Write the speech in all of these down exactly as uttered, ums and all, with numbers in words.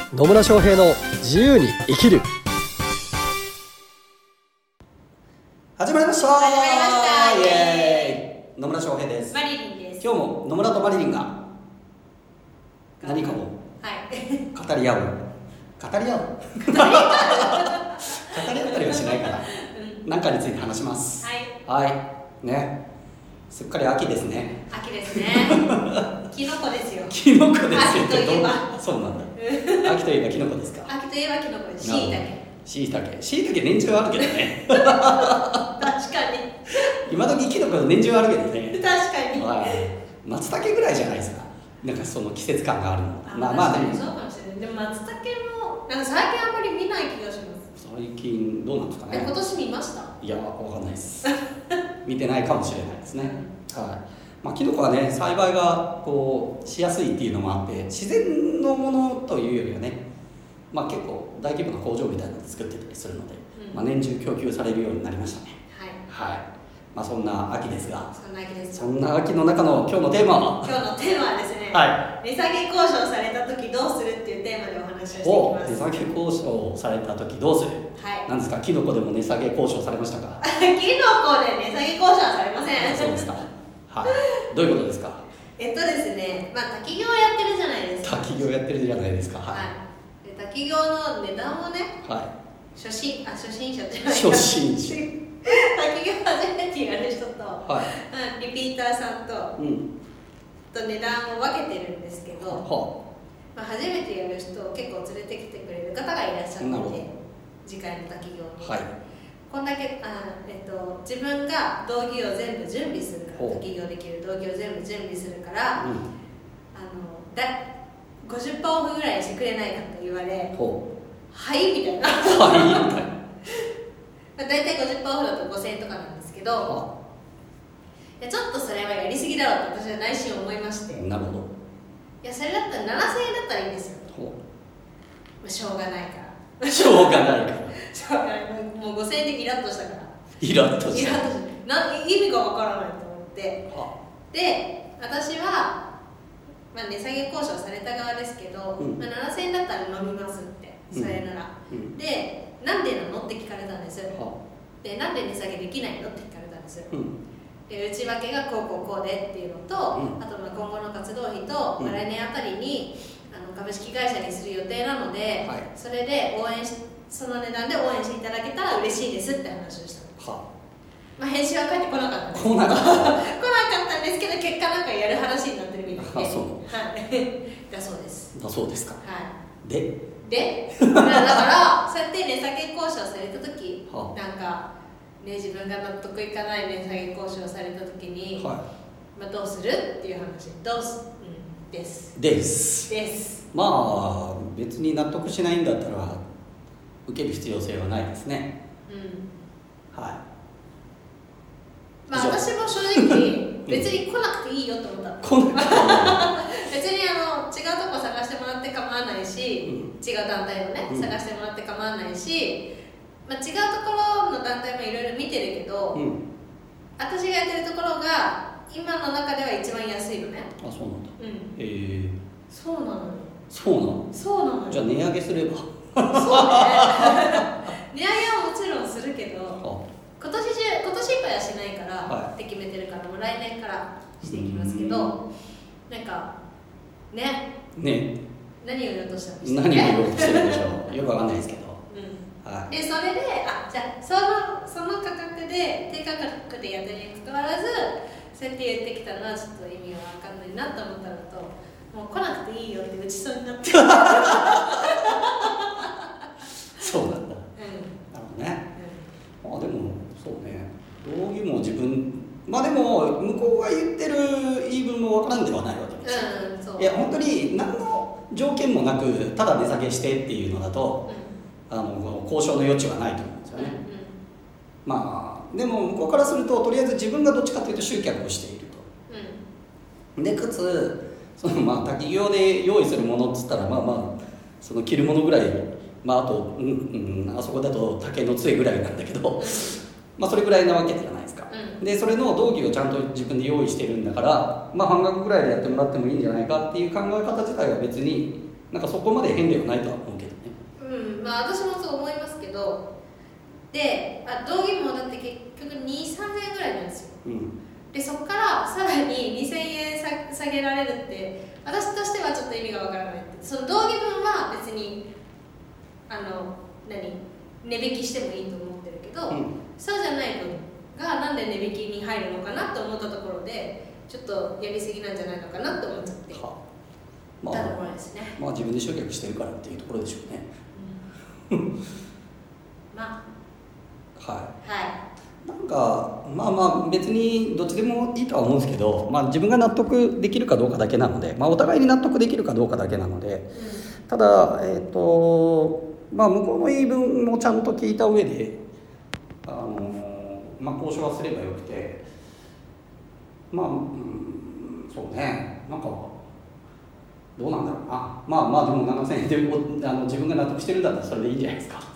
野村翔平の自由に生きる。 始まりました始まりましたイエーイ。野村翔平です。 マリリンです。 今日も野村とマリリンが何かをはい語り合う語り合う語り合ったりはしないから何かについて話します。 はいはいね、すっかり秋ですね。 秋ですねキノコですよ。 キノコですよ。 秋といえばそうなんだ秋といえばキノコですか。 秋といえばキノコです。しいたけ。 しいたけしいたけ年中あるけどね確かに今時キノコ年中あるけどね確かに、 はい、松茸ぐらいじゃないですか。なんかその季節感があるの。 あまあまあでもそうかもしれない。でも松茸もなんか最近あんまり見ない気がします。 最近どうなんですかね。 え今年見ました？ いやわかんないです見てないかもしれないですね。はいまあ、キノコはね栽培がこうしやすいっていうのもあって自然のものというよりはね、まあ、結構大規模な工場みたいなので作ってたりするので、うんまあ、年中供給されるようになりましたね。はい、はいまあ、そんな秋ですが、 そんな秋です。 そんな秋の中の今日のテーマは今日のテーマはですね、 はい、 値下げ交渉された時どうするっていうテーマでお話をしていきおます。 値下げ交渉された時どうする。 はい。 なんですか、キノコでも値下げ交渉されましたかキノコで値下げ交渉はされません。 そうですか。はい。どういうことですか。 えっとですね、まあ滝行やってるじゃないですか。 滝行やってるじゃないですか。はい。 はい、で滝行の値段をね、 はい。 初心あ初心者じゃない初心者。 滝行初めてやる人と、 はい。 リピーターさんと、うん、と値段を分けてるんですけど、はまあ、初めてやる人を結構連れてきてくれる方がいらっしゃってて、次回の滝行に。はい。こんだけあ、えっと、自分が道着を全部準備するから滝行できる道着を全部準備するから、うん、あのだ ごじゅっパーセント オフぐらいにしてくれないかと言われはいみたいなはいみたいなだいたい ごじゅっパーセント オフだとごせんえんとかなんですけど、いやちょっとそれはやりすぎだろうって私は内心思いまして。 なるほど。 いやそれだったらななせんえんだったらいいんですよ。まあ、しょうがないからしょうがないからしょうがないもうごせんえんでイラッとしたからイラッとしたイラッとしたな意味がわからないと思ってで私は、まあ、値下げ交渉された側ですけど、うんまあ、ななせんえんだったら飲みますってそれなら、うん、でなんでなのって聞かれたんです。でなんで値下げできないのって聞かれたんです。うんで内訳がこうこうこうでっていうのと、うん、あとまあ今後の活動費と、うん、来年あたりにあの株式会社にする予定なので、はい、それで応援しその値段で応援していただけたら嬉しいですって話をしたんです。はまあ、返信は返ってこなかったんです来なかった来なかったんですけど結果なんかやる話になってるみたいであそう、 はい、だそうですだそうですか。 はい、 ででだからそうやって値下げ交渉された時はなんかね、自分が納得いかない値下げ交渉された時に、はいまあ、どうするっていう話どうす、うん、ですですですまあ別に納得しないんだったら受ける必要性はないですね。うんはいまあ私も正直別に来なくていいよと思った来なくていい別にあの違うとこ探してもらって構わないし、うん、違う団体をね、うん、探してもらって構わないしまあ、違うところの団体もいろいろ見てるけど、うん、私がやってるところが今の中では一番安いのね。 あ、そうなんだ。 うん、 へえ。 そうなのよ。 そうなの。 そうなのよ。 じゃあ値上げすれば。そうね。 値上げはもちろんするけど、今年中今年いっぱいはしないから、はい、って決めてるからもう来年からしていきますけど、なんかね。 ね。 何を言おうとしたんですか。 何を言おうとしてるんでしょう。よくわかんないですけど。 はい、でそれであじゃあそのその価格で低価格でやってるにもかかわらずそうやって言ってきたのはちょっと意味が分かんないなと思ったのともう来なくていいよって打ちそうになってそうなんだ、うん、なるほどね、うん、まあでもそうね道着も自分まあでも向こうが言ってる言い分も分からんではないわけですよ、うん、そういや本当に何の条件もなくただ値下げしてっていうのだと、うんあの交渉の余地はないと思うんですよね、うんうん、まあでも向こうからするととりあえず自分がどっちかというと集客をしていると、うん、でかつそのまあ滝行で用意するものっつったらまあまあその着るものぐらいまああと、うんうん、あそこだと竹の杖ぐらいなんだけどまあそれぐらいなわけじゃないですか、うん、でそれの道着をちゃんと自分で用意してるんだからまあ半額ぐらいでやってもらってもいいんじゃないかっていう考え方自体は別になんかそこまで変ではないとは思うけどね。 うん、まあ私もそう思いますけど、で、あ道義もだって結局にせんさんぜんえんぐらいなんですよ、うん、でそこからさらににせんえん下げられるって私としてはちょっと意味がわからない。その道義分は別にあの何値引きしてもいいと思ってるけど、うん、そうじゃない分がなんで値引きに入るのかなと思ったところでちょっとやりすぎなんじゃないのかなと思っちゃっては、まあ、たところですね。 まあ自分で集客してるからっていうところでしょうね、うん、 まあはい、 はい、 なんかまあまあ別にどっちでもいいとは思うんですけど、まあ、自分が納得できるかどうかだけなので、まあ、お互いに納得できるかどうかだけなので、うん、ただ、えーとまあ、向こうの言い分もちゃんと聞いた上で、あのまあ、交渉はすればよくて、まあ、うん、そうね、なんかどうなんだろうな、まあまあでもななせんえんであの自分が納得してるんだったらそれでいいんじゃないですか、うん、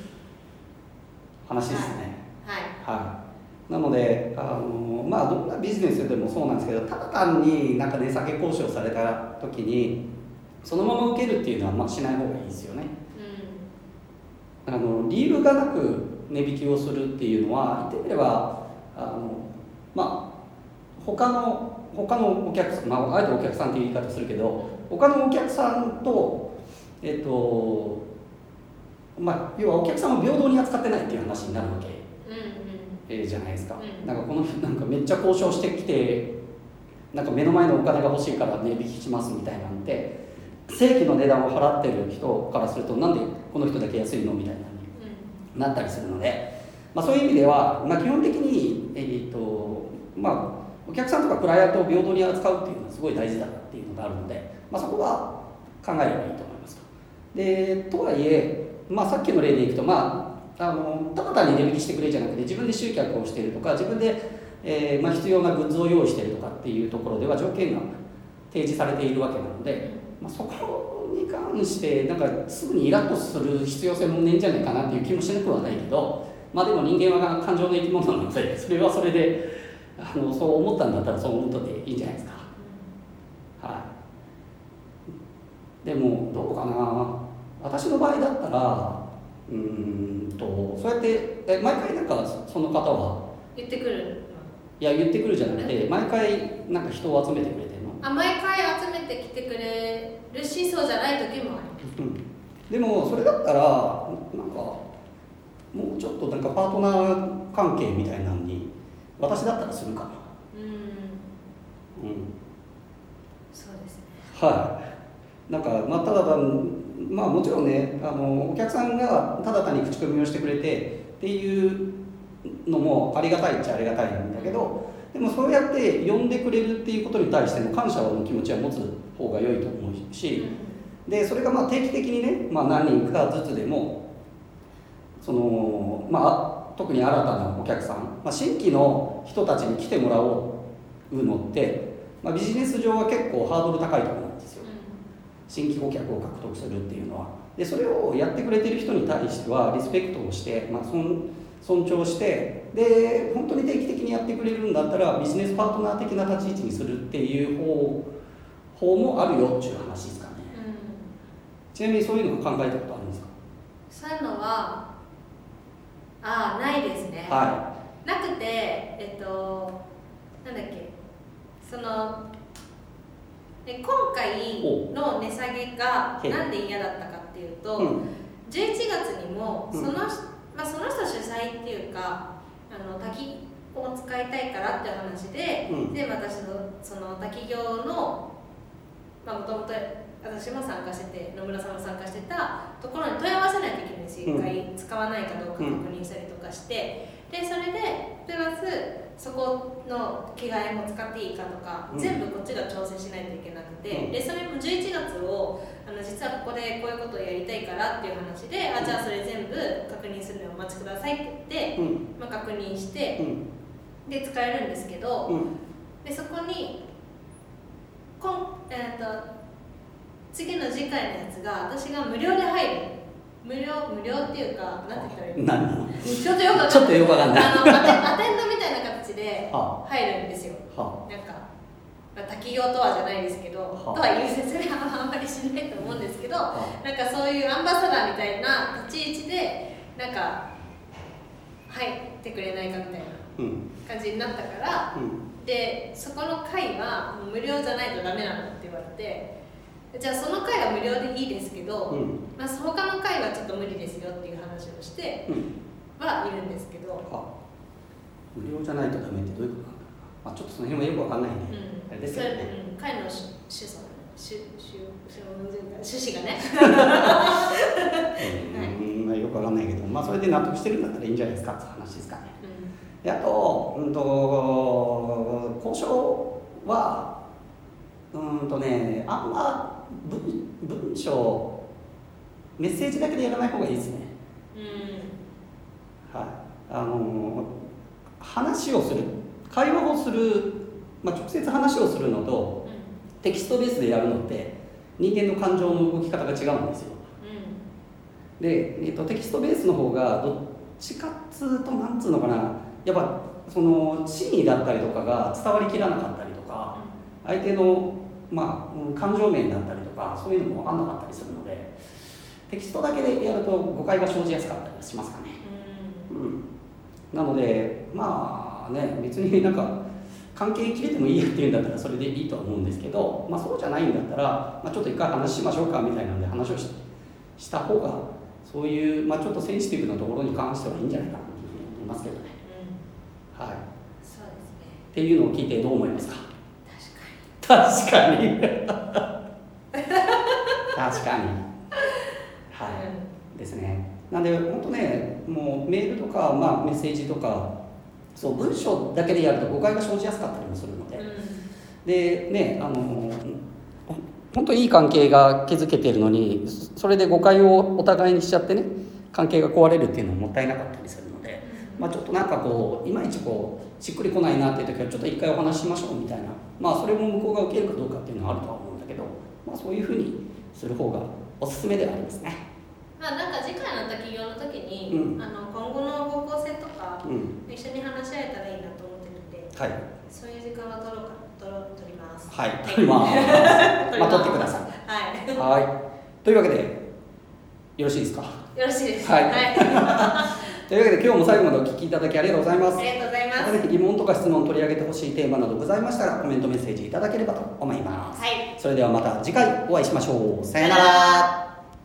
話ですね。 はい、はいはい、なのであの、まあ、どんなビジネスでもそうなんですけど、ただ単になんか値下げ交渉された時にそのまま受けるっていうのはまあしない方がいいですよね、うん、あの理由がなく値引きをするっていうのは言ってみればあの、まあ、他の他のお客さん、まあ、あえてお客さんっていう言い方するけど他のお客さんとえっとまあ、要はお客さんを平等に扱ってないっていう話になるわけ、うんうん、えー、じゃないですか、うん、なんかこのなんかめっちゃ交渉してきてなんか目の前のお金が欲しいから値引きしますみたいなんて正規の値段を払ってる人からするとなんでこの人だけ安いのみたいな、なったりするので、まあ、そういう意味では、まあ、基本的に、えーとまあ、お客さんとかクライアントを平等に扱うっていうのはすごい大事だっていうのがあるので、まあ、そこは考えればいいと思いますと。でとはいえまあ、さっきの例でいくと、まあ、あのただ単に値引きしてくれじゃなくて自分で集客をしているとか自分で、えーまあ、必要なグッズを用意しているとかっていうところでは条件が提示されているわけなので、まあ、そこに関してなんかすぐにイラッとする必要性もねえんじゃないかなっていう気もしなくはないけど、まあ、でも人間は感情の生き物なのでそれはそれであのそう思ったんだったらそう思ったでいいんじゃないですか、はい、でもどうかな、私の場合だったらうーんとそうやってえ毎回なんかその方は言ってくるいや言ってくるじゃなくて毎回なんか人を集めてくれてるの。 あ毎回集めてきてくれるしそうじゃない時もある、うん、 でもそれだったらなんかもうちょっとなんかパートナー関係みたいなのに私だったらするかな。うん、うん、 そうですね。 はい、なんかまあただ単まあもちろんねあのお客さんがただ単に口コミをしてくれてっていうのもありがたいっちゃありがたいんだけど、でもそうやって呼んでくれるっていうことに対しての感謝の気持ちは持つ方が良いと思うし、でそれがまあ定期的にね、まあ、何人かずつでもその、まあ、特に新たなお客さん、まあ、新規の人たちに来てもらおうのって、まあ、ビジネス上は結構ハードル高いところなんですよ、新規顧客を獲得するっていうのは。でそれをやってくれてる人に対してはリスペクトをして、まあ、尊, 尊重してで本当に定期的にやってくれるんだったらビジネスパートナー的な立ち位置にするっていう方法もあるよっていう話ですかね、うん、ちなみにそういうのを考えたことあるんですか？ そういうのはああないですね、 はい、 なくてえっとなんだっけそので今回の値下げがなんで嫌だったかっていうと、うん、じゅういちがつにもその、うんまあ、その人主催っていうかあの滝を使いたいからっていう話で、うん、で私のその滝行のまあもともと私も参加してて野村さんも参加してたところに問い合わせないといけないんですよ、うん、一回使わないかどうか確認したりとかして、でそれでプラスそこの着替えも使っていいかとか、うん、全部こっちが調整しないといけなくて、うん、でそれもじゅういちがつをあの実はここでこういうことをやりたいからっていう話で、うん、あじゃあそれ全部確認するのをお待ちくださいって言って、うんまあ、確認して、うん、で使えるんですけど、うん、でそこにこん、えー、と次の次回のやつが私が無料で入る無料無料っていうか何て言ったらいいの？ 何？ ちょっとよくちょっとよくわかんない。 あのアテアテンドみたいな形で入るんですよ。はあ、なんかまあ、他企業とはじゃないですけど、 はあ、 とはいう説明はあんまりしないと思うんですけど、はあ、なんかそういうアンバサダーみたいな立ち位置でなんか入ってくれないかみたいな感じになったから、うん、でそこの会は無料じゃないとダメなのって言われて、じゃあその会は無料でいいですけど、うん、まあ、他の会はちょっと無理ですよっていう話をしてはいるんですけど、 うん、は無料じゃないとダメってどういうことなんだろうな、まあ、ちょっとその辺はよくわかんないね、うん、あれですけどね、 うん、会の主主旨がねうん、まあ、よくわかんないけど、まあ、それで納得してるんだったらいいんじゃないですかって話ですかね、うん、であと、うん、と交渉はうんとね、あんま 文, 文章メッセージだけでやらない方がいいですね、うん、はい、あの話をする会話をする、まあ、直接話をするのと、うん、テキストベースでやるのって人間の感情の動き方が違うんですよ、うん、で、えっと、テキストベースの方がどっちかっつうとなんつうのかな、やっぱその真意だったりとかが伝わりきらなかったりとか、うん、相手のまあ、感情面だったりとかそういうのも分かんなかったりするので、テキストだけでやると誤解が生じやすかったりしますかね、うんうん、なのでまあね、別になんか関係切れてもいいやっていうんだったらそれでいいとは思うんですけど、まあ、そうじゃないんだったら、まあ、ちょっと一回話しましょうかみたいなので話を し, した方がそういう、まあ、ちょっとセンシティブなところに関してはいいんじゃないかなと思いますけどね、うん、はい、 そうですね、 っていうのを聞いてどう思いますか。確かに確かにはい、うん、ですね。なんで本当ね、もうメールとか、まあ、メッセージとかそう文章だけでやると誤解が生じやすかったりもするので、うん、でね、あの本当にいい関係が築けているのにそれで誤解をお互いにしちゃってね、関係が壊れるっていうのももったいなかったりするので、まあ、ちょっとなんかこういまいちこうしっくりこないなっていう時はちょっと一回お話ししましょうみたいな、まあそれも向こうが受けるかどうかっていうのはあるとは思うんだけど、まあ、そういうふうにする方がおすすめではありますね。 まあ、なんか次回の企業の時に、うん、あの今後の方向性とか、うん、一緒に話し合えたらいいなと思ってるんで、はい、そういう時間は取ろうか取ろ取ります。 はい、取ります。まあ取ってください。 はい。 はい。というわけでよろしいですか。 よろしいです。 はい。はい、というわけで今日も最後までお聞きいただきありがとうございます。 ありがとうございます。 また疑問とか質問取り上げてほしいテーマなどございましたらコメントメッセージいただければと思います。はい。それではまた次回お会いしましょう。さよなら。